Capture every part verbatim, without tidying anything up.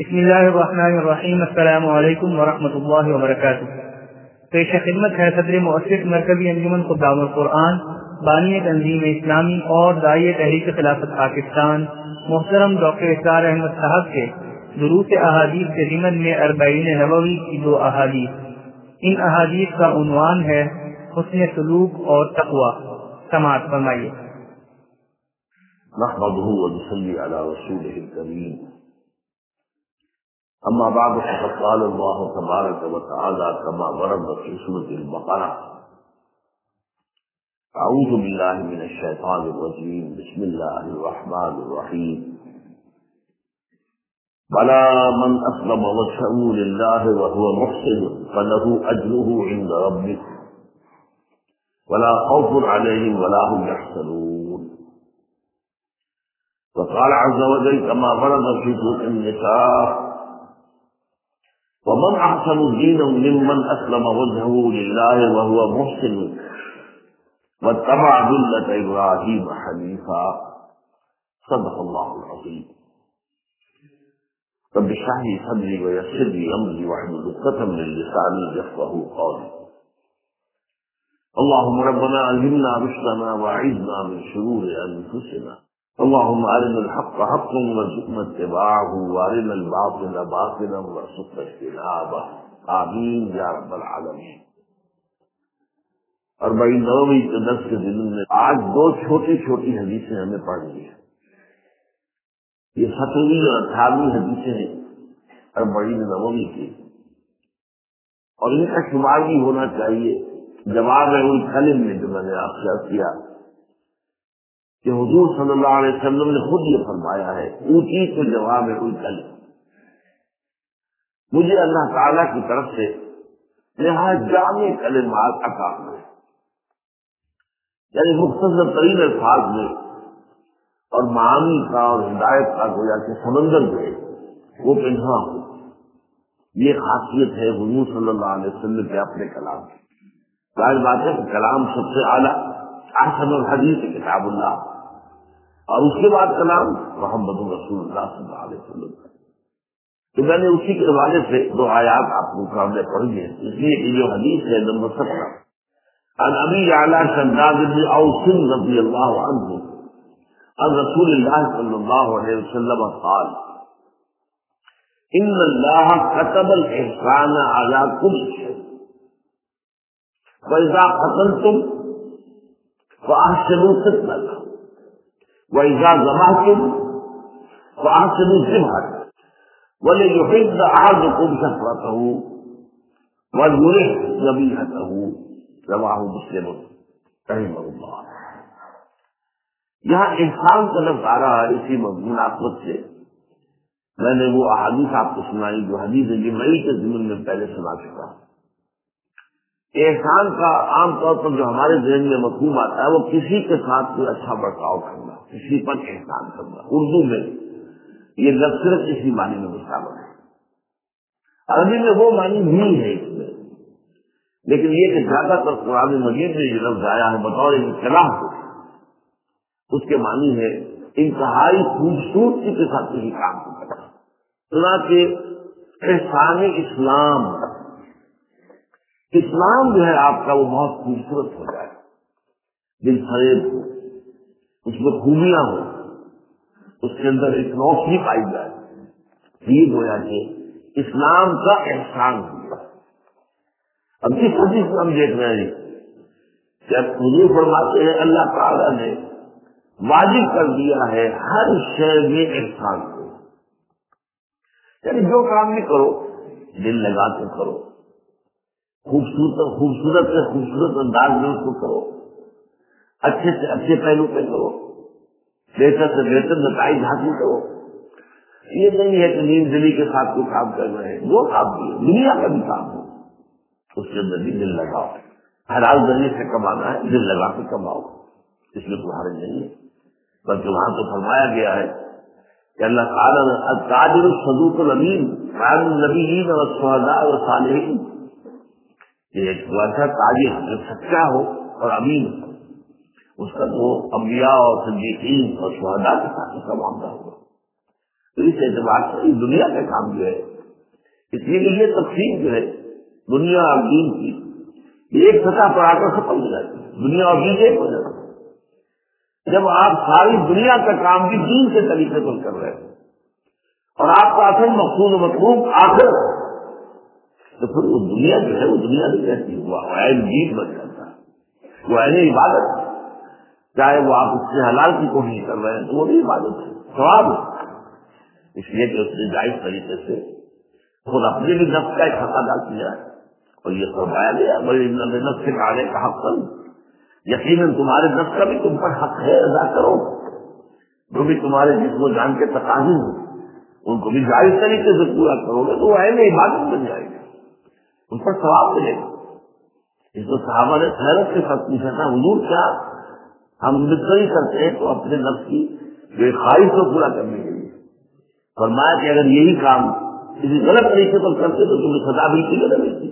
بسم اللہ الرحمن الرحیم۔ السلام علیکم ورحمۃ اللہ وبرکاتہ۔ پیش خدمت ہے صدر مؤسس مرکزی انجمن خدام القرآن، بانی تنظیم اسلامی اور داعیہ تحریک خلافت پاکستان محترم ڈاکٹر اسرار احمد صاحب کے دروس احادیث کے ضمن میں اربعین نبوی کی دو احادیث۔ ان احادیث کا عنوان ہے حسن سلوک اور تقوی۔ سماعت فرمائیے۔ نحمده ونصلي على رسوله الكريم، اما بعد فقد قال الله تبارك وتعالى كما ورد في سورة البقرة: اعوذ بالله من الشيطان الرجيم، بسم الله الرحمن الرحيم، بلى من اسلم وجهه لله وهو محسن فله اجره عند ربه ولا خوف عليهم ولا هم يحزنون. وقال عز وجل كما ورد في سورة النساء: ومن احسن دينا ممن اسلم وجهه لله وهو محسن واتبع ملة ابراهيم حنيفا. صدق الله العظيم. رب اشرح لي صدري ويسر لي امري واحلل عقدة من لساني يفقهوا قولي. اللهم ربنا علمنا رشدنا واعذنا من شرور انفسنا. اللهم ارنا الحق حقا وارزقنا اتباعه وارنا الباطل باطلا وارزقنا اجتنابه. آمین یا رب العالمین۔ اربعین نووی کے درس کے ضمن میں آج دو چھوٹی چھوٹی حدیثیں ہمیں پڑھنی ہیں۔ یہ سترویں اور اٹھارہویں حدیثیں ہیں اربعین نووی کی، اور ان کا شمار بھی ہونا چاہیے جواب الکلم میں جو میں نے آپ سے عرض کیا کہ حضور صلی اللہ علیہ وسلم نے خود یہ فرمایا ہے: اونچی تو جواب الکلم، مجھے اللہ تعالیٰ کی طرف سے نہایت جامع کلمات عطا ہوئے، یعنی مختصر ترین الفاظ میں اور معانی کا اور ہدایت کا گویا کہ سمندر جو ہے وہ پنہا ہو۔ یہ خاصیت ہے حضور صلی اللہ علیہ وسلم کے اپنے کلام کی۔ ظاہر بات ہے کہ کلام سب سے اعلیٰ احسن الحدیث کتاب اللہ، اور اس کے بعد کلام محمد رسول اللہ صلی اللہ علیہ وسلم کا۔ تو میں نے اسی کے حوالے سے دو آیات آپ کو سامنے پڑھی ہیں، اس لیے کہ جو حدیث ہے نمبر سترہ، عن ابی اعلیٰ شداد بن اوس رضی اللہ عنہ عن رسول اللہ صلی اللہ علیہ وسلم قال: ان اللہ كتب الاحسان على كل شيء وإذا قتلتم فأحسنوا قتلة وإذا ذبحتم فأحسنوا الذبحة وليحد أحدكم شفرته وليرح ذبيحته. رواه مسلم رحمه اللہ۔ یہاں احسان کا لفظ آ رہا ہے اسی مناسبت سے میں نے وہ احادیث آپ کو سنائی جو حدیث جبرائیل کے ضمن میں پہلے سنا چکا ہوں۔ احسان کا عام طور پر جو ہمارے ذہن میں مفہوم آتا ہے وہ کسی کے ساتھ کوئی اچھا برتاؤ کرنا، کسی پر احسان کرنا۔ اردو میں یہ لفظ صرف اسی معنی میں مستعمل ہے، عربی میں وہ معنی نہیں ہے اس میں، لیکن یہ کہ زیادہ تر قرآن مجید میں یہ لفظ آیا ہے بطور اصطلاح کو، اس کے معنی ہے انتہائی خوبصورتی کے ساتھ کسی کام کو کرنا۔ چنانچہ احسان اسلام، اسلام جو ہے آپ کا وہ بہت خوبصورت ہو جائے، دل فریب ہو، اس میں خوبیاں ہو، اس کے اندر ایک روشنی پائی جائے، یہ گویا کہ اسلام کا احسان ہوا۔ اب جس حدیث میں ہم دیکھ رہے ہیں کہ اب حضور فرماتے ہیں اللہ تعالیٰ نے واجب کر دیا ہے ہر شے میں احسان کو، یعنی جو کام بھی کرو دل لگا کے کرو، خوبصورت خوبصورت سے خوبصورت انداز میں اس کو کرو، اچھے سے اچھے پہلو پہ کرو، بہتر سے بہتر نتائج حاصل کرو۔ یہ نہیں ہے کہ نیند دلی کے ساتھ کوئی کام کر رہے ہیں، وہ کام بھی دنیا کا بھی کام ہو، اس کے اندر بھی دل لگاؤ۔ حلال ذریعے سے کمانا ہے، دل لگا کے کماؤ، اس میں کوئی حرج نہیں ہے، بلکہ وہاں تو فرمایا گیا ہے کہ اللہ تعالیٰ نے التاجر الصدوق الامین خیر النبیین والشہداء والصالحین، یہ ایک ایسا تاجر جو سچا ہو اور امین ہو، اس کا تو انبیاء اور صدیقین اور شہداء کے ساتھ اس کا معاملہ ہوگا۔ تو اس اعتبار سے اس دنیا کا کام جو ہے، اس لیے کہ یہ تقسیم جو ہے دنیا اور دین کی ایک سطح پر آ کر ختم ہو جاتی ہے، دنیا اور دین ایک ہو جاتی ہے۔ جب آپ ساری دنیا کا کام بھی دین کے طریقے پر کر رہے ہیں اور آپ کا اصل مقصود و مطلوب آخر، تو پھر وہ دنیا جو ہے وہ دنیا نہیں رہتی، وہ عین دین بن جاتا ہے، وہ عین عبادت، چاہے وہ آپ اس سے حلال کی کوشش کر رہے ہیں تو وہ بھی عبادت ہے، ثواب ہے۔ اس لیے کہ اس نے جائز طریقے سے خود اپنے بھی نفس کا ایک حق ادا کیا ہے، اور یہ فرمایا گیا بڑے نفس سے کھانے کا حق کر، یقیناً تمہارے نفس کا بھی تم پر حق ہے، ادا کرو، جو بھی تمہارے جسم و جان کے تقاضے ہیں ان کو بھی جائز طریقے سے پورا کرو گے تو وہ عین عبادت بن جائے گی، ان پر ثواب ملے گا۔ اس کو صحابہ نے حیرت کے ساتھ پوچھا تھا، حضور کیا ہم مستری کرتے ہیں تو اپنے نفس کی بے خواہش کو پورا کرنے کے لیے؟ فرمایا کہ اگر یہی کام کسی غلط طریقے پر کرتے تو تمہیں سزا بھی کی نہ ملتی۔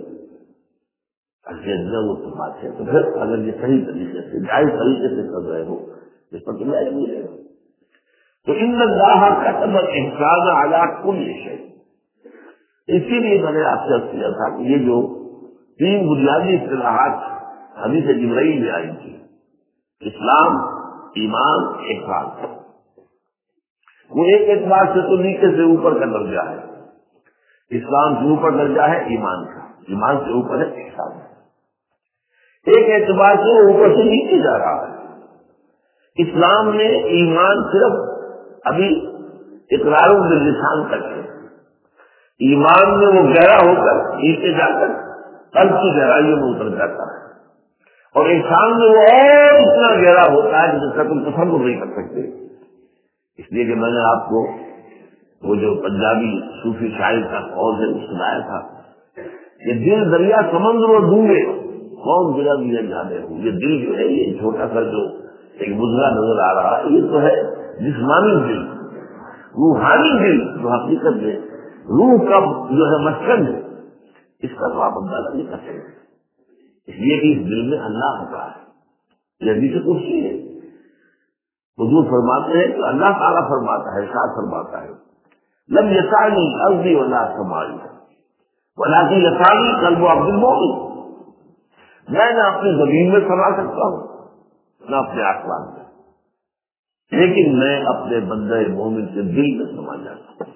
وہ تو بات ہے، تو پھر اگر یہ صحیح طریقے سے جائز طریقے سے کر رہے ہو اس پر تمہیں علم ملے گا۔ تو ان اللہ کتب الاحسان علی کل شیء، اسی لیے میں نے آپ سے عرض کیا تھا کہ یہ جو تین بنیادی اصطلاحات حدیث جبرائیل میں آئی تھی، اسلام، ایمان، احسان، وہ ایک اعتبار سے تو نیچے سے اوپر کا درجہ ہے، اسلام سے اوپر درجہ ہے ایمان کا، ایمان سے اوپر ہے احسان، ایک اعتبار سے وہ اوپر سے نیچے جا رہا ہے۔ اسلام میں ایمان صرف ابھی اقرار باللسان تک ہے، ایمان میں وہ گہرا ہو کر نیچے جا کر قلب کی گہرائیوں میں اتر جاتا ہے، اور احسان میں وہ اور اتنا گہرا ہوتا ہے جس کا تم تصور نہیں کر سکتے۔ اس لیے کہ میں نے آپ کو وہ جو پنجابی صوفی شاعر کا قول ہے وہ سنایا تھا کہ دل دریا سمندر اور ڈوبے کون دلا دیا جانے ہوں، یہ دل جو ہے یہ چھوٹا سا جو ایک بزرا نظر آ رہا ہے یہ تو ہے جسمانی دل، روحانی دل جو حقیقت میں روح کا جو ہے مسکن ہے، اس کا تو آپ اندازہ نہیں کر سکتے۔ اس لیے کہ اس دل میں اللہ ہوتا ہے، یہ حدیث قدسی ہے، حضور فرماتے ہیں کہ اللہ تعالیٰ فرماتا ہے، ارشاد فرماتا ہے لم یسعنی ارضی ولا سمائی ولکن یسعنی قلب عبد المؤمن، میں نہ اپنی زمین میں سما سکتا ہوں نہ اپنے آسمان میں، لیکن میں اپنے بندہ مومن کے دل میں سما جاتا ہوں۔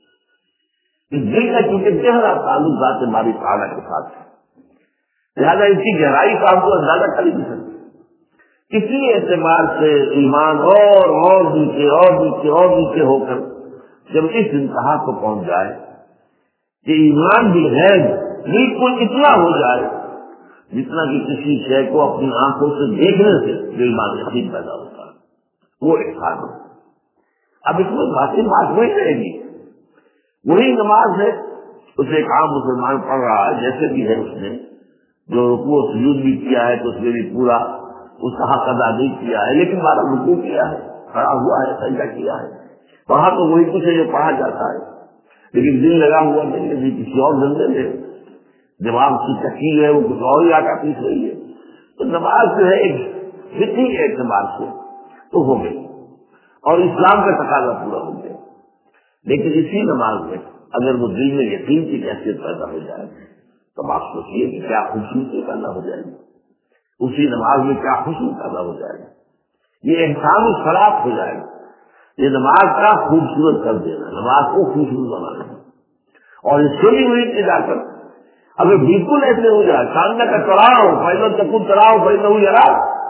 اس دل کا چونکہ گہرا تعلق ذات باری تعالیٰ کے ساتھ ہے، لہٰذا اس کی گہرائی کا آپ کو اندازہ کر نہیں سکتے۔ اسی اعتبار سے ایمان اور اور نیچے اور نیچے اور نیچے ہو کر جب اس انتہا کو پہنچ جائے کہ ایمان بھی ہے بالکل اتنا ہو جائے جتنا کہ کسی شے کو اپنی آنکھوں سے دیکھنے سے جو ایمان یقین پیدا ہوتا ہے، وہ احسان ہو۔ اب اس میں باقی بات وہی رہے گی، وہی نماز ہے، اسے ایک عام مسلمان پڑھ رہا ہے جیسے بھی ہے، اس نے جو رکوع و سجود بھی کیا ہے تو اس نے بھی پورا اس کا حق ادا نہیں کیا ہے، لیکن ہمارا رکوع کیا ہے، کھڑا ہوا ہے، سجدہ کیا ہے، وہاں تو وہی کچھ ہے جو پڑھا جاتا ہے، لیکن دل لگا ہوا نہیں ہے کسی اور دھندے میں، دماغ کی تشکیل ہے وہ کچھ اور ہی آٹا پیس رہی ہے، تو نماز جو ہے ایک فطری اعتبار سے تو ہو گئی اور اسلام کا تقاضا پورا ہو گیا۔ لیکن اسی نماز میں اگر وہ دل میں یقین کی کیفیت پیدا ہو جائے تو آپ سوچیے کہ کیا خوشبو پیدا ہو جائے گی، اسی نماز میں کیا خوشبو پیدا ہو جائے گی، یہ احسان الصلاۃ ہو جائے گا، یہ نماز کا خوبصورت کر دینا، نماز کو خوبصورت بنانا، اور اس سے بھی وہی جا کر اگر بالکل ایسے ہو جائے سامنے کا چڑھاؤ فائدہ تکن چڑھاؤ فائدہ ہو جا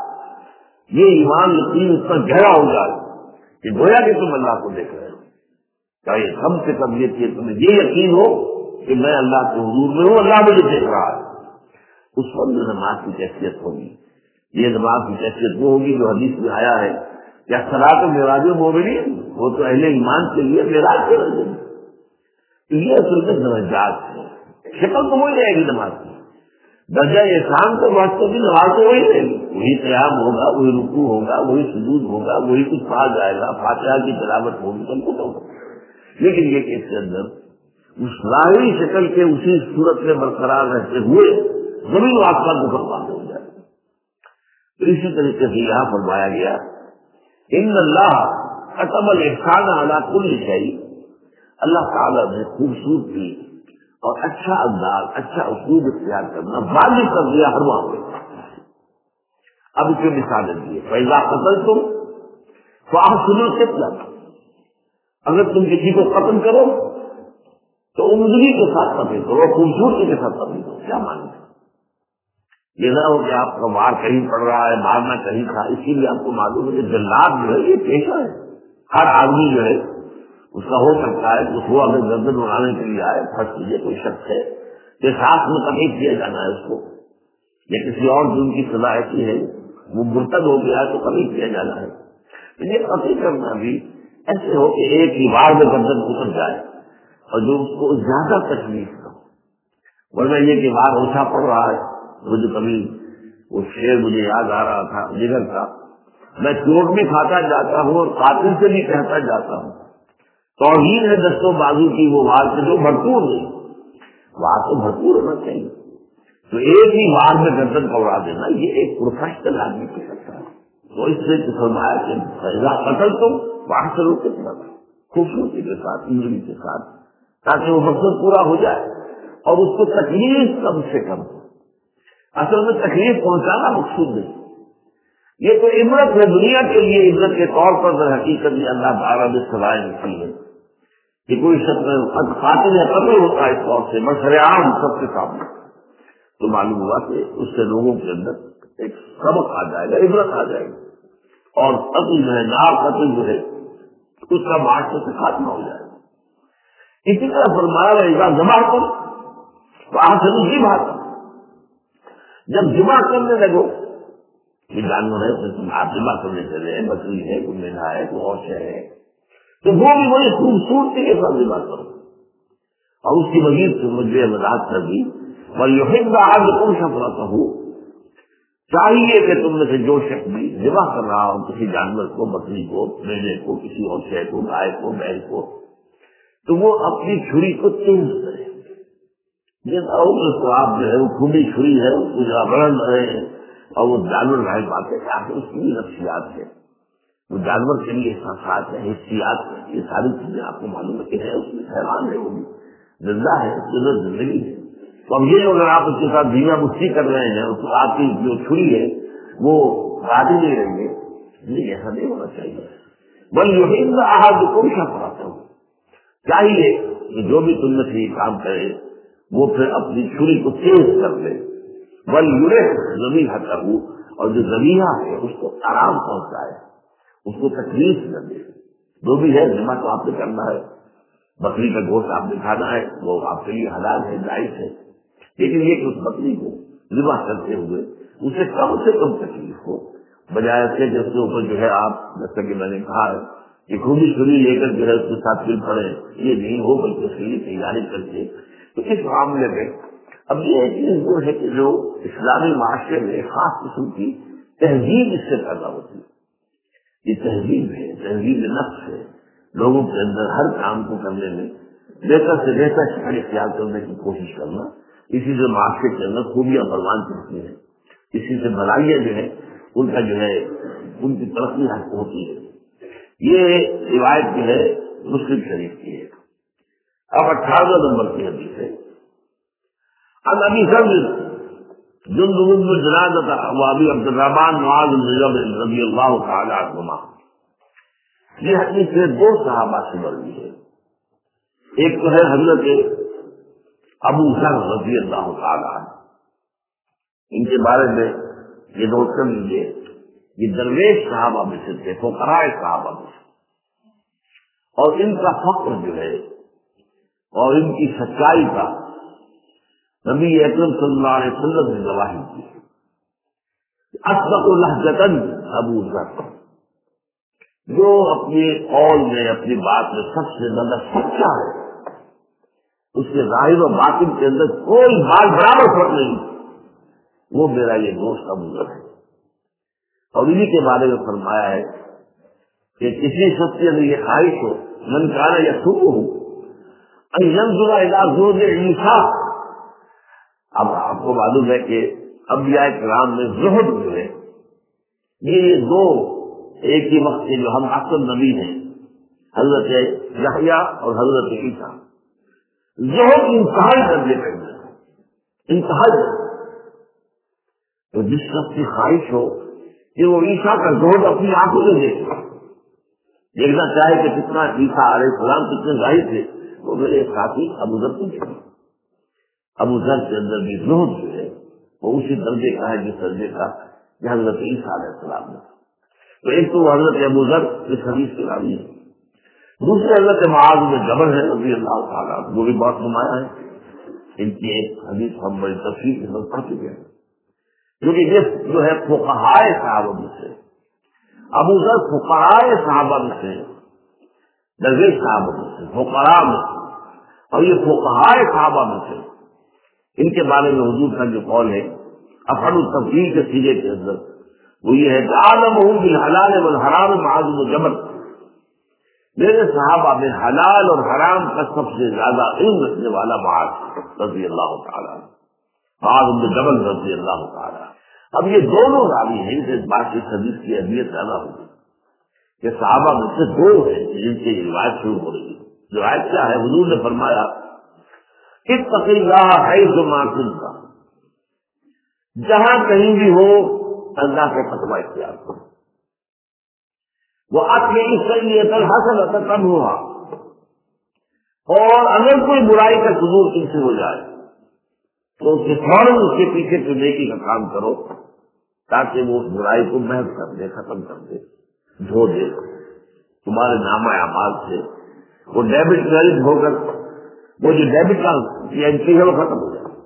یہ ایمان یقین اس پر گہرا ہو جائے کہ گویا کہ تم اللہ کو دیکھ رہے ہو، چاہے کم سے کم یہ کہ تمہیں یہ یقین ہو کہ میں اللہ کے حضور میں ہوں، اللہ مجھے دیکھ رہا ہے، اس وقت جو نماز کی کیفیت ہوگی یہ نماز کی کیفیت وہ ہوگی جو حدیث میں آیا ہے کیا صلاۃ معراج المومنین، وہ تو اہل ایمان کے لیے معراج کے رہے گی، یہ اصل میں درجات ہے، شکل تو وہی رہے گی نماز کی، درجہ احسان تو واسطے بھی نماز تو وہی رہے گی، وہی قیام ہوگا، وہی رکوع ہوگا، وہی سجود ہوگا، وہی کچھ پڑھا جائے گا، فاتحہ کی تلاوت ہوگی، سب کچھ ہوگا، لیکن یہ کہ اس کے اندر اس ظاہری شکل کے اسی صورت میں برقرار رہتے ہوئے زمین و آسمان کو فرمان ہو جائے۔ تو اسی طریقے سے یہاں فرمایا گیا ان اللہ کتب الاحسان علی کل شیء، اللہ تعالیٰ نے خوبصورتی اور اچھا انداز، اچھا اسلوب اختیار کرنا واضح کر دیا ہر وہاں پہ۔ اب اسے مثالیں دیے، فَإِذَا قَتَلْتُمْ فَأَحْسِنُوا الْقِتْلَةَ، اگر تم کسی کو قتل کرو تو عمدگی کے ساتھ قتل کرو، خوبصورتی کے ساتھ قتل کرو۔ کیا مانیں؟ یہ نہ ہو کہ آپ کا وار کہیں پڑ رہا ہے، مارنا کہیں تھا، اسی لیے آپ کو معلوم ہے کہ جلاد جو ہے یہ پیشہ ہے۔ ہر آدمی جو ہے اس کا ہو سکتا ہے کہ اس کو اگر گردن اڑانے کے لیے آئے، فرض کیجیے کوئی شخص ہے کہ ساتھ میں قتل کیا جانا ہے اس کو، یا کسی اور دن کی سزا ایسی ہے وہ مرتد ہو گیا ہے تو قتل کیا جانا ہے۔ یہ قتل کرنا بھی ایسے ہو کہ ایک ہی وار میں گردن اتر جائے اور جو اس کو زیادہ تکلیف نہ ہو، ورنہ یہ کہ وار اوچھا پڑ رہا ہے۔ مجھے کبھی وہ شعر مجھے یاد آ رہا تھا جگر کا، میں چوٹ بھی کھاتا جاتا ہوں اور قاتل سے بھی کہتا جاتا ہوں، توہین ہے دستوں بازو کی وہ وار سے جو بھرپور نہیں، وار تو بھرپور ہونا چاہیے، تو ایک ہی وار میں گردن کو اڑا دینا یہ ایک پروفیشنل آدمی کر سکتا ہے۔ تو اس سے فرمایا کہ فیضا قتل تم وہاں سے روک کتنا خوبصورتی کے ساتھ، انجری کے ساتھ، تاکہ وہ مقصد پورا ہو جائے اور اس کو تکلیف کم سے کم ہو۔ اصل میں تکلیف پہنچانا مقصود نہیں، یہ تو عبرت ہے، دنیا کے لیے عبرت کے طور پر در حقیقت میں اللہ تعالیٰ نے سزائیں نکلی ہے کہ کوئی شخص قاتل یا قتل ہوتا ہے اس طور سے بشر عام سب کے سامنے، تو معلوم ہوا کہ اس سے لوگوں کے اندر ایک سبق آ جائے گا، عبرت آ جائے گی، اور قتل جو ہے نار قتل جو ہے اس کا معاشرے سے خاتمہ ہو جائے گا۔ اسی طرح فرمایا رہے جمع کر تو آخر کی بات، جب جمع کرنے لگو یہ جانور ہے تو تم آپ جمع کرنے چلے، بکری ہے، کوئی مینا ہے، کوئی اور شے ہے، تو وہ بھی بڑی خوبصورتی کے ساتھ جمع کرو۔ اور اس کی مزید سے مجھے وضاحت کر دی، وَلْيُحِبَّ أَحَدُكُمْ شَفْرَتَهُ، چاہیے کہ تم میں سے جو شخص بھی ذبح کر رہا ہو کسی جانور کو، بکری کو، مینے کو، کسی اور شے کو، گائے کو، بیل کو، تو وہ اپنی چھری کو تیز کرے۔ جس کو آپ جو ہے وہ کھلی چھری ہے اس کو جو بڑھن رہے ہیں اور وہ جانور ظاہر بات ہے کہ آخر اس کی بھی نفسیات ہے، وہ جانور کے لیے احساسات ہیں، حسیات ہیں، یہ ساری چیزیں آپ کو معلوم ہے کہ ہے، اس میں حیوان ہے، وہ بھی زندہ ہے، اس کے اندر زندگی ہے۔ تو اب یہ اگر آپ اس کے ساتھ دھیما مستی کر رہے ہیں اس کو آپ کی جو چھری ہے وہ کاٹ ہی نہیں رہی ہے، یہ ایسا نہیں ہونا چاہیے۔ بل یحب احدکم شفرتہ، چاہیے کہ جو بھی تم میں سے یہ کام کرے وہ پھر اپنی چھری کو تیز کر لے، بل یرح ذبیحتہ، اور جو ذبیحہ ہے اس کو آرام پہنچائے، اس کو تکلیف نہ دے۔ جو بھی ہے ذبح تو آپ نے کرنا ہے، بکری کا گوشت آپ نے کھانا ہے، وہ آپ کے لیے حلال ہے، جائز ہے، لیکن یہ کہ اس بکری کو ذبح کرتے ہوئے اسے کم سے کم تکلیف ہو، بجائے سے کہ اس کے اوپر جو ہے آپ جیسا کہ میں نے کہا ہے کہ کھلی چھری لے کر جو ہے اس کے ساتھ پھر پڑے، یہ نہیں ہو بلکہ اس کے لیے تیاری کر کے۔ تو اس معاملے میں اب یہ چیز وہ ہے کہ جو اسلامی معاشرے میں خاص قسم کی تہذیب اس سے پیدا ہوتی ہے، یہ تہذیب ہے، تہذیب نفس ہے، لوگوں کے اندر ہر کام کو کرنے میں بہتر سے بہتر شکل اختیار کرنے کی کوشش کرنا، اسی سے معاشرے کے اندر خوبیاں پروان چڑھتی ہیں، اسی سے بھلائیاں جو ہے ان کا جو ہے ان کی ترقی حاصل ہوتی ہے۔ یہ روایت جو ہے مسلم شریف کی ہے۔ اب اٹھارہ نمبر کی حدیث ہے، عن ابی ذر جندب بن جنادہ و ابی عبد الرحمن معاذ بن جبل رضی اللہ تعالی عنہما، یہ حدیث سے دو صحابہ سے مروی ہے، ایک تو ہے حضرت ابو ذر رضی اللہ تعالی عنہ، ان کے بارے میں یہ نوٹ کر لیجیے، یہ درویش صحابہ میں سے تھے، فقراء صحابہ میں سے، اور ان کا فقر جو ہے اور ان کی سچائی کا نبی اکرم صلی اللہ علیہ وسلم نے گواہی کی۔ اصدق لہجتاً ابو ذر، جو اپنی قول میں اپنی بات میں سب سے زیادہ سچا ہے، اس کے ظاہر و باطن کے اندر کوئی بات برابر فرق نہیں، وہ میرا یہ دوست ابو ذر ہے۔ اور انہی کے بارے میں فرمایا ہے کہ کسی شخص کے اندر یہ خواہش ہو، من کان یسوءہ ان ينظر الى زوج عیسیٰ، اب آپ کو معلوم ہے کہ انبیاء کرام میں زہد جو ہے یہ دو ایک ہی وقت کے جو ہم اکثر نبی ہیں، حضرت یحییٰ اور حضرت عیسیٰ زہد انتہائی درجے پہ انتہائی درجے. تو جس شخص کی خواہش ہو کہ وہ عیسیٰ کا زہد اپنی آنکھوں سے دیکھے، دیکھنا چاہے کہ کتنا عیسیٰ علیہ السلام کتنے ظاہر تھے، وہ میرے ساتھی ابو ذر پوچھے. ابو ذر کے اندر بھی زہد جو ہے وہ اسی درجے کا ہے جس درجے کا کہ حضرت عیسیٰ علیہ السلام نے. تو ایک تو حضرت ابو ذر اس حدیث کے راوی ہے، دوسرے حضرت معاذ بن جبل ہے رضی اللہ تعالیٰ، وہ بھی بہت نمایاں ہے. ان کی ایک حدیث ہم بڑی تفصیل کے ساتھ پڑھ چکے ہیں، کیونکہ یہ جو ہے فقہائے صحابہ میں سے، ابو ذر فقہائے صحابہ میں سے، درویش صحابہ میں سے، فقہاء میں سے، اور یہ فقہائے صحابہ میں سے. ان کے بارے میں حضور کا جو قول ہے افعل التفضیل کے سیغے کے اندر وہ یہ ہے کہ عالمہم بالحلال والحرام معاذ بن جبل، میرے صحابہ میں حلال اور حرام کا سب سے زیادہ علم رکھنے والا معاذ رضی اللہ تعالیٰ، معاذ بن جبل رضی اللہ تعالیٰ. اب یہ دونوں راوی ہیں، اس بات کی حدیث کی اہمیت زیادہ ہوگی کہ صحابہ میں سے دو ہیں جن سے روایت شروع ہو رہی ہے. روایت کیا ہے؟ حضور نے فرمایا اتق اللہ حیث ما کنت، جہاں کہیں بھی ہو اللہ کا تقوی اختیار کرو. وہ اپنے سیئۃ الحسنۃ تمحوھا، اور اگر کوئی برائی کا صدور تم سے ہو جائے تو اس کے فوراً اس کے پیچھے تو نیکی کا کام کرو تاکہ وہ اس برائی کو محض کر دے، ختم کر دے، دھو دے تمہارے نامہ اعمال سے. وہ ڈیبٹ کریڈٹ ہو کر وہ جو ڈیبٹ کا انٹری ہے وہ ختم ہو جائے.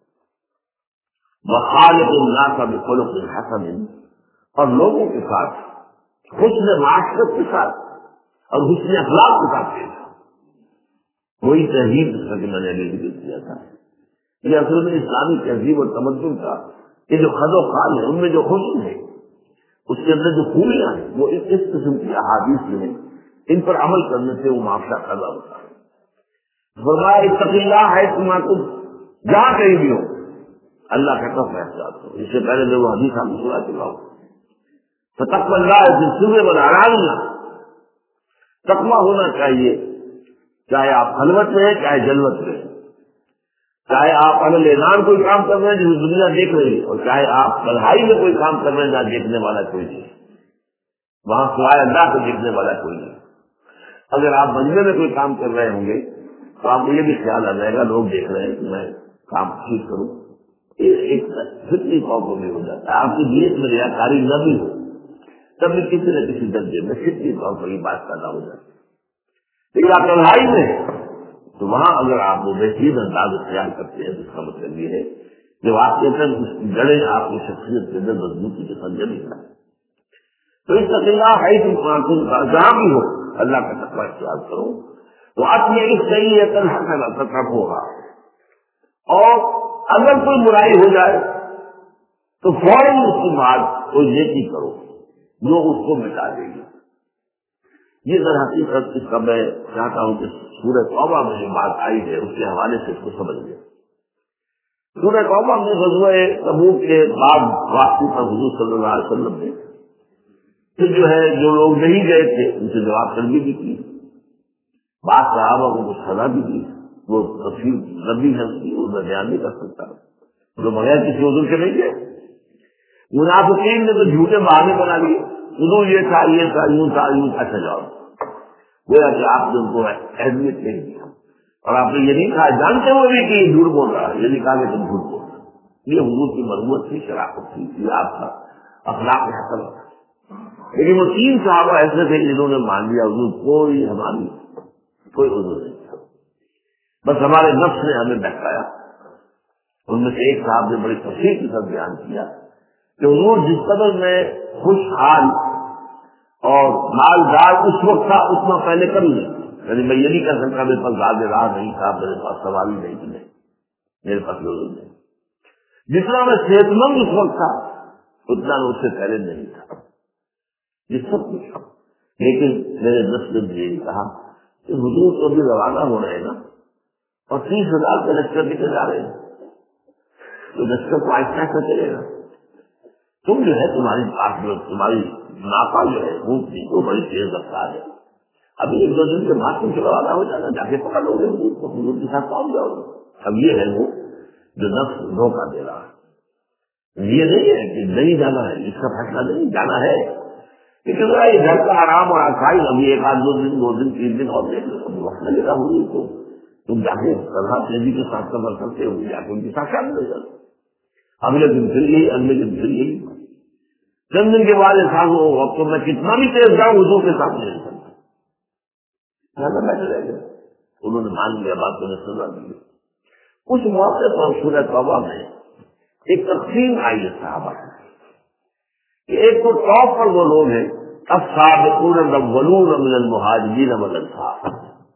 وخالق الناس بخلق حسن، اور لوگوں کے ساتھ حسن معاشرت کے ساتھ اور حسن اخلاق کے ساتھ پیش. وہی تہذیب جس کا کہ میں نے ابھی ذکر کیا تھا، یہ اصل میں اسلامی تہذیب اور تمدن کا یہ جو خد و خال ہے ان میں جو حسن ہے، اس کے اندر جو خوبیاں ہیں، وہ اس قسم کی احادیث جو ہیں ان پر عمل کرنے سے وہ معاشرہ پیدا ہوتا ہے. فرمایا اتق اللہ حیث ما کنت، جہاں کہیں بھی ہو اللہ کا تقوی اختیار کرو. اس سے پہلے میں وہ حدیث آپ کو سنا چکا ہوں، فتقوی اللہ فی السر والعلانیہ، تقوی ہونا چاہیے چاہے آپ خلوت میں ہیں چاہے جلوت میں ہیں، چاہے آپ علل اعلان کوئی کام کر رہے ہیں جس دنیا دیکھ رہی ہے، اور چاہے آپ تنہائی میں کوئی کام کر رہے ہیں جہاں دیکھنے والا کوئی نہیں، وہاں سوائے اللہ کو دیکھنے والا کوئی نہیں. اگر آپ مجمع میں کوئی کام کر رہے ہوں گے تو آپ کو یہ بھی خیال آ جائے گا لوگ دیکھ رہے ہیں کہ میں کام ٹھیک کروں. ایک فطری قوم بھی ہو جاتا ہے. آپ کی نیت میں ریاکاری نہ بھی ہو تب بھی کسی نہ کسی درجے میں فطری طور پر یہ بات پیدا ہو جاتی ہے. لیکن آپ تنہائی میں تو وہاں اگر آپ وہ بہترین انداز اختیار کرتے ہیں تو اس کا مطلب یہ ہے کہ آپ کے اندر جڑیں آپ کی شخصیت کے اندر مضبوطی کے ساتھ جڑیں. تو اس تقریبا ہے جہاں بھی ہو اللہ کا تقوی اختیار کرو. تو اپنے اس سیئۃ الحسنۃ تمحوھا، اور اگر کوئی برائی ہو جائے تو فوراً اس کے بعد کوئی نیکی کرو جو اس کو مٹا دے گی. یہ در حقیقت اس کا میں چاہتا ہوں کہ سورہ توبہ میں جو بات آئی ہے اس کے حوالے سے اس کو سمجھ لیں. سورہ توبہ میں غزوہ تبوک کے بعد واپسی پر حضور صلی اللہ علیہ وسلم نے پھر جو ہے جو لوگ نہیں گئے تھے ان سے جواب طلبی بھی کی، بات صحابہ کو کچھ سزا بھی دی. وہ تفصیل نبی ہے اس میں بیان نہیں کر سکتا جو بغیر کسی عذر کے نہیں گئے. منافقین نے تو جھوٹے بہانے بنا لیے، حضور یہ تھا یہ تھا یوں تھا یوں تھا. اچھا جاؤ گویا کہ آپ نے ان کو اہمیت نہیں دیا، اور آپ نے یہ نہیں کہا جانتے ہوئے بھی کہ یہ جھوٹ بول رہا ہے، یہ نہیں کہا کہ تم جھوٹ بول رہے. یہ حضور کی مربوط تھی، شرافت تھی، یہ آپ کا اخلاق حسن تھا. لیکن وہ تین صحابہ ایسے تھے جنہوں نے مان لیا حضور کوئی ہماری کوئی عذر نہیں تھا، بس ہمارے نفس نے ہمیں بہکایا. ان میں سے ایک صاحب نے بڑی تفصیل کے ساتھ بیان کیا کہ حضور جس قدر میں خوشحال اور مالدار اس وقت تھا اتنا پہلے کبھی نہیں. یعنی میں یہ نہیں کہہ سکتا میرے پاس زیادہ راہ نہیں تھا، میرے پاس سوال ہی نہیں تھے، میرے پاس لوگ نہیں. جتنا میں صحت مند اس وقت تھا اتنا میں اس سے پہلے نہیں تھا. یہ سب کچھ، لیکن میرے نفس نے یہ کہا کہ حضور تو بھی روانہ ہو رہے ہیں نا، اور تیس ہزار کا لشکر لے کے جا رہے ہیں تو لشکر کو آہستہ سے چلے گا. تم جو ہے تمہاری پاس جو تمہاری ناپا جو ہے وہ بڑی تیز رفتار ہے، ابھی ایک دو دن کے بعد تم چلو والا ہو جانا، جا کے پکڑ لو گے حضور کو، حضور کے ساتھ پہنچ جاؤ گے۔ اب یہ ہے وہ جو نفس دھوکہ دے رہا ہے، یہ نہیں ہے کہ نہیں جانا ہے، اس کا فیصلہ نہیں جانا ہے، لیکن یہ گھر کا آرام اور آسائی ابھی ایک آدھ دو دن دو دن تین دن اور دیکھ لو، وقت لگے گا حضور کو، تم جا کے سزا تیزی کے ساتھ سفر کرتے ہو، جا کے ان کے ساتھ شامل ہو جاتے، اگلے دن پھر یہی، اگلے دن پھر یہی، چند دن کے بعد احساس ہو اب تو میں کتنا بھی تیز جاؤں حضور کے ساتھ نہیں سکتا، بیٹھے رہ گئے، انہوں نے مان لیا بات، انہیں سزا دی۔ کچھ موقع پر سورہ توبہ میں ایک تقسیم آئی ہے صحابہ کی، ایک تو ٹاپ پر وہ لوگ ہیں السابقون الاولون من المہاجرین والانصار،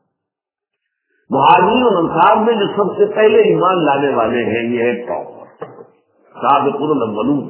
مہاجرین اور انصار میں جو سب سے پہلے ایمان لانے والے ہیں یہ ہے ٹاپ پر سابقون الاولون۔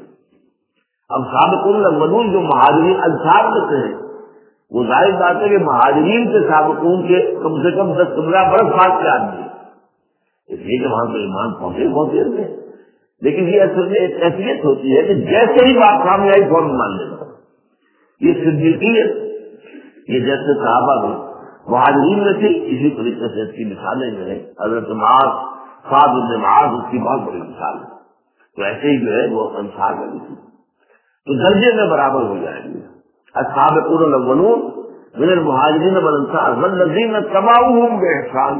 اب سابقون الاولون جو مہاجرین انصار میں سے ہیں، وہ ظاہر بات ہے کہ مہاجرین کے سابقون کے کم سے کم دس پندرہ برس بعد کے آدمی، اس لیے کہ وہاں تو ایمان پہنچے پہنچے تھے، لیکن یہ اصل میں ایک کیفیت ہوتی ہے کہ جیسے ہی بات سامنے آئی فوراً مان لینا، یہ صدیقیت، یہ جیسے صحابہ میں مہاجرین میں تھے، اسی طریقے سے اس کی مثالیں جو ہے حضرت معاذ، سعد بن معاذ اس کی بہت بڑی مثال ہے، تو ایسے ہی جو ہے وہ انصار میں بھی تھی، تو درجے میں برابر ہو جائیں گے۔ السابقون الاولون من المہاجرین والانصار والذین اتبعوہم بإحسان،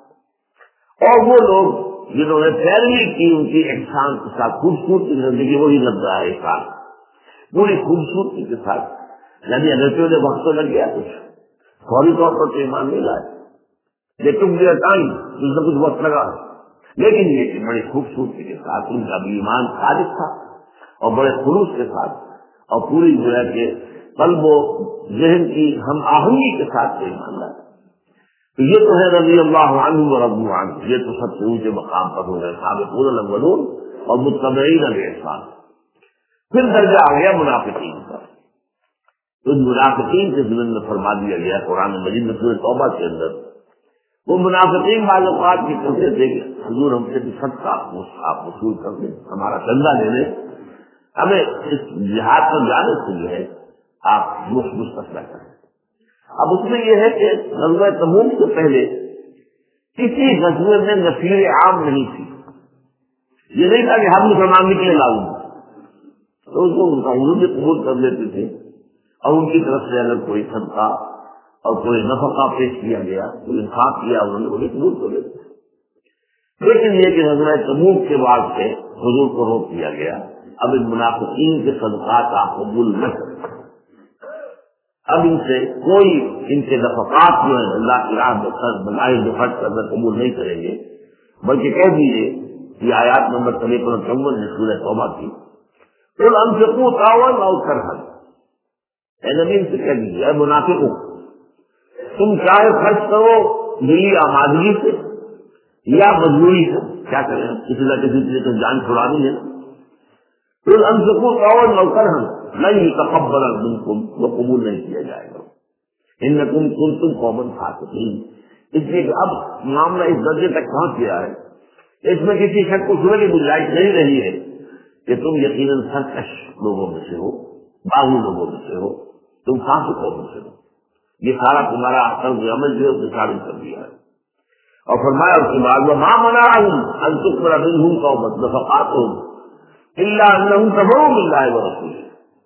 اور وہ لوگ جنہوں نے پیروی کی ان کی احسان کے ساتھ، خوبصورتی زندگی وہی لگ رہا ہے احسان، پوری خوبصورتی کے ساتھ، یعنی اگر کہ انہیں وقت تو لگ گیا کچھ، فوری طور پر تو ایمان نہیں لائے، لیکن دیر ٹائم اس سے کچھ وقت لگا، لیکن یہ کہ بڑی خوبصورتی کے ساتھ ان کا بھی ایمان خالص تھا اور بڑے خلوص کے ساتھ اور پوری جو ہے کہ قلب و ذہن کی ہم آہنگی کے ساتھ ایمان لائے، تو یہ تو ہے رضی اللہ عنہ و رضوا عنہ، یہ تو سب سے اونچے مقام پر ہو گئے سابقون الاولون اور متبعین بالاحسان۔ پھر درجہ آ گیا منافقین کا، تو منافقین کے ضمن میں فرما دیا گیا قرآن مجید میں سورہ توبہ کے اندر، وہ منافقین بعض اوقات یہ کرتے تھے کہ حضور ہم سے صدقہ آپ وصول کر دیں، ہمارا چندہ لے لیں، ہمیں اس جہاد پر جانے سے جو ہے آپ مفت مستقبل کریں۔ اب اس میں یہ ہے کہ غزوہ تبوک سے پہلے کسی غزوے میں نفیر عام نہیں تھی، یہ نہیں تھا کہ ہر مسلمان نکلے لاؤں، تو اس کو ان کا حضور بھی قبول کر لیتے تھے اور ان کی طرف سے اگر کوئی صدقہ اور کوئی نفقہ پیش کیا گیا، کوئی انفاق کیا، انہوں نے انہیں قبول کر لیتے تھے۔ لیکن یہ کہ غزوہ تبوک کے بعد سے حضور کو روک دیا گیا، اب ان منافقین کے صدقات آپ قبول نہ کریں، اب ان سے کوئی ان کے نفقات جو ہے اللہ کی راہ میں خرچ بنائے جو خرچ کرنا قبول نہیں کریں گے، بلکہ کہہ دیجیے یہ آیات نمبر تریپن اور چون ہے سورہ توبہ کی، قل انفقوا طوعا او کرها، اے نبی ان سے کہہ دیجیے اے منافقوں، تم چاہے خرچ کرو دلی آمادگی سے یا مجبوری سے، کیا کریں کسی نہ کسی طریقے جان چھڑانی ہے، قل انفقوا طوعا او کرها لن يتقبل منكم، وہ قبول نہیں کیا جائے گا، انکم کنتم قوما فاسقین۔ اس لیے کہ اب معاملہ اس درجے تک پہنچ گیا ہے، اس میں کسی شک کو سننے کی گنجائش نہیں رہی ہے کہ تم یقیناً سرکش لوگوں میں سے ہو، باغی لوگوں میں سے ہو، تم فاسقوں میں سے ہو، یہ سارا تمہارا طرز عمل جو ہے اسے ثابت کر دیا ہے۔ اور فرمایا اس کے بعد وما منعهم ان تقبل منهم نفقاتهم الا انهم كفروا بالله ورسوله،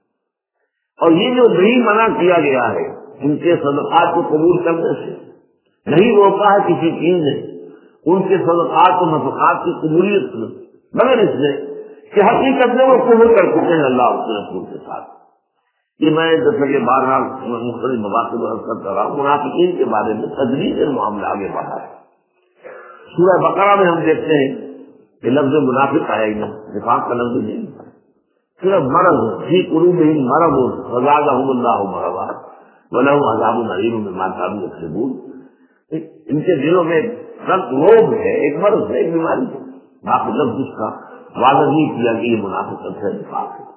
اور یہ جو نہیں منع کیا گیا ہے ان کے صدقات کو قبول کرنے سے، نہیں روکا ہے کسی چیز نے ان کے صدقات و نفقات کی قبولیت سے، مگر اس میں کہ حقیقت میں وہ قبول کر چکے ہیں اللہ اس کے رسول کے ساتھ۔ یہ میں جیسا کہ بارہا مختلف مواقع پر عرض کرتا رہا، منافقین کے بارے میں تدریج معاملہ آگے بڑھا ہے۔ سورہ بقرہ میں ہم دیکھتے ہیں کہ لفظ منافق آئے گا، نفاق کا لفظ نہیں، صرف مرض فی قلوبہم مرض فزادہم اللہ مرضا ولہم عذاب علیم بما کانوا یکسبون، ان کے دلوں میں سخت روگ ہے، ایک مرض ہے، ایک بیماری ہے، باقی لفظ اس کا واضح نہیں کیا کہ یہ منافقت ہے، نفاق ہے۔